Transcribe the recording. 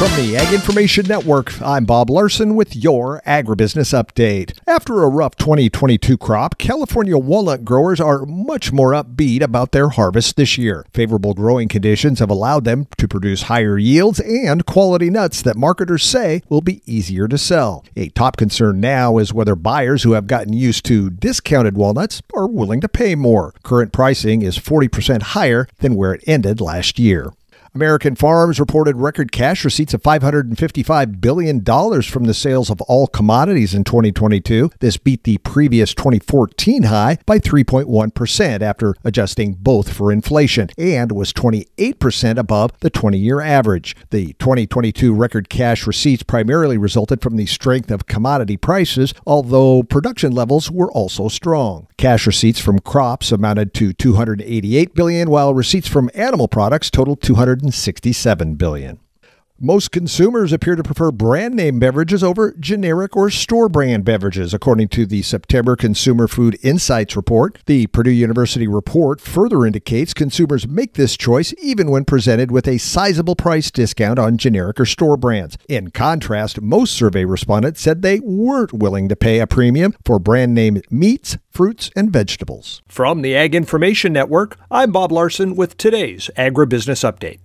From the Ag Information Network, I'm Bob Larson with your Agribusiness Update. After a rough 2022 crop, California walnut growers are much more upbeat about their harvest this year. Favorable growing conditions have allowed them to produce higher yields and quality nuts that marketers say will be easier to sell. A top concern now is whether buyers who have gotten used to discounted walnuts are willing to pay more. Current pricing is 40% higher than where it ended last year. American farms reported record cash receipts of $555 billion from the sales of all commodities in 2022. This beat the previous 2014 high by 3.1% after adjusting both for inflation, and was 28% above the 20-year average. The 2022 record cash receipts primarily resulted from the strength of commodity prices, although production levels were also strong. Cash receipts from crops amounted to $288 billion, while receipts from animal products totaled $267 billion. Most consumers appear to prefer brand name beverages over generic or store brand beverages, according to the September Consumer Food Insights report. The Purdue University report further indicates consumers make this choice even when presented with a sizable price discount on generic or store brands. In contrast, most survey respondents said they weren't willing to pay a premium for brand name meats, fruits, and vegetables. From the Ag Information Network, I'm Bob Larson with today's Agribusiness Update.